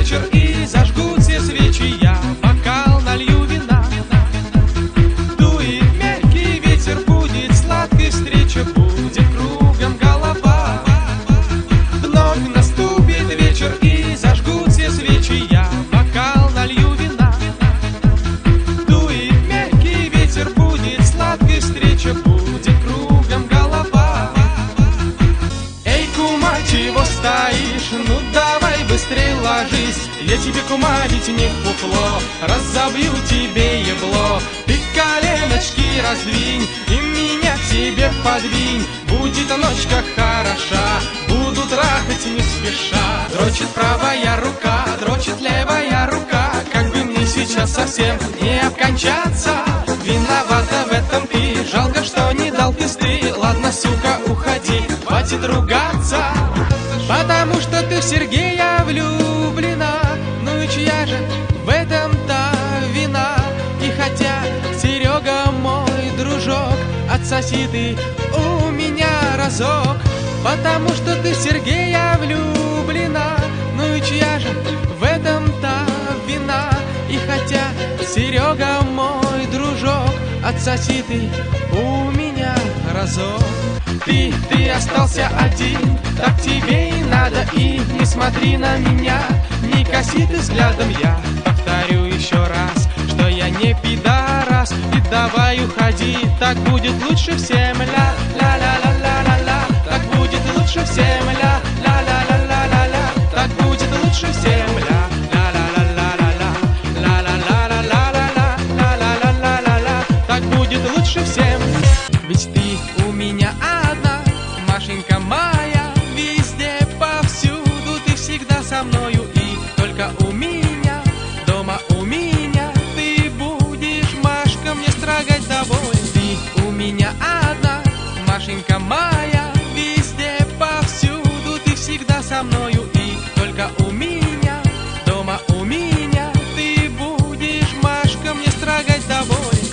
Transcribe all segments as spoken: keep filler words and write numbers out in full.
вечер и зажгут все свечи. Я бокал налью вина. Дует мягкий ветер, будет сладкой встреча, будет кругом голова. Вновь наступит вечер и зажгут все свечи. Я бокал налью вина. Дует мягкий ветер, будет сладкой встреча, будет кругом голова. Эй, кума, чего стоишь? Ну давай быстрей ложись. Я тебе, кума, ведь не фуфло, разобью тебе ебло. Ты коленочки раздвинь и меня к себе подвинь. Будет ночка хороша, буду трахать не спеша. Дрочит правая рука, дрочит левая рука. Как бы мне сейчас совсем не обкончаться. Виновата в этом ты, жалко, что не дал пизды. Ладно, сука, уходи, хватит ругаться. Потому что ты в Сергея влюблена. Ну и чья же в этом-то вина? И хотя Серега мой дружок, отсоси ты у меня разок. Потому что ты в Сергея влюблена. Ну и чья же в этом-то вина? И хотя Серега мой дружок, отсоси ты у меня разок. Ты, ты остался один, так тебе и надо. И не смотри на меня, не коси ты взглядом. Я повторю еще раз, что я не пидорас. И давай уходи, так будет лучше всем. Ля-ля-ля-ля-ля-ля-ля, так будет лучше всем. Ля-ля-ля-ля-ля-ля, так будет лучше всем. Ля-ля-ля-ля-ля-ля, ля-ля-ля-ля-ля-ля-ля-ля-ля, так будет лучше всем. Ведь ты у меня одна, Машенька моя, везде, повсюду ты всегда со мною. И только у меня, дома у меня, ты будешь, Машка, мне строгать тобой. Ты у меня одна, Машенька моя, везде, повсюду ты всегда со мною. И только у меня, дома у меня, ты будешь, Машка, мне строгать тобой.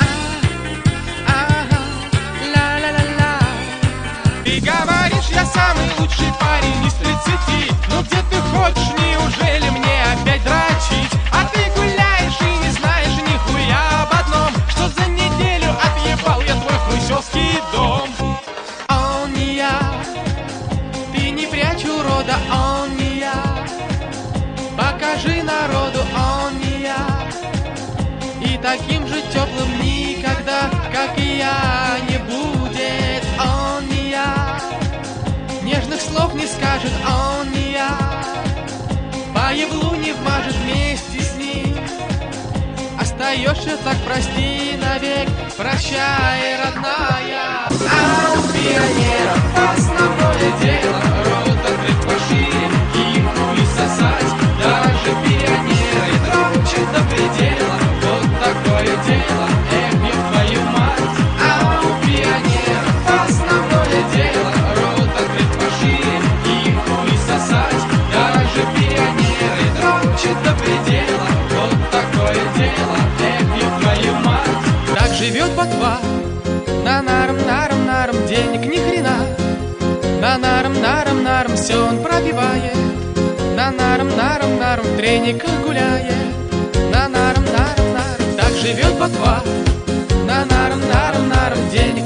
Ты говоришь, я самый лучший парень из тридцати. Ну где ты хочешь, неужели мне опять дрочить? А ты гуляешь и не знаешь нихуя об одном, что за неделю отъебал я твой хрущевский дом. Он не я, ты не прячь урода, он не я. Покажи народу, он не я. И таким же теплым никогда, как и я, не будет. Он не я, нежных слов не скажет, он не я. По еблу не вмажет вместе с ним. Остаешься, так прости навек, прощай, родная. А у пионеров основное дело рот открыть пошире и хуй сосать. Даже пионеры дрочат до предела. Вот такое дело, эх, ёб твою мать. А у пионеров основное дело рот открыть пошире и хуй сосать. Даже пионеры дрочат до предела. Вот такое дело, эх, ёб твою мать. Так живет ботва, на нарм, нарм, нарм, денег ни хрена. На нарм, нарм, нарм, все он пропивает. На нарм, нарм, нарм, в трениках гуляет. На нарм, нарм, нарм, так живет ботва. На нарм, нарм, нарм, денег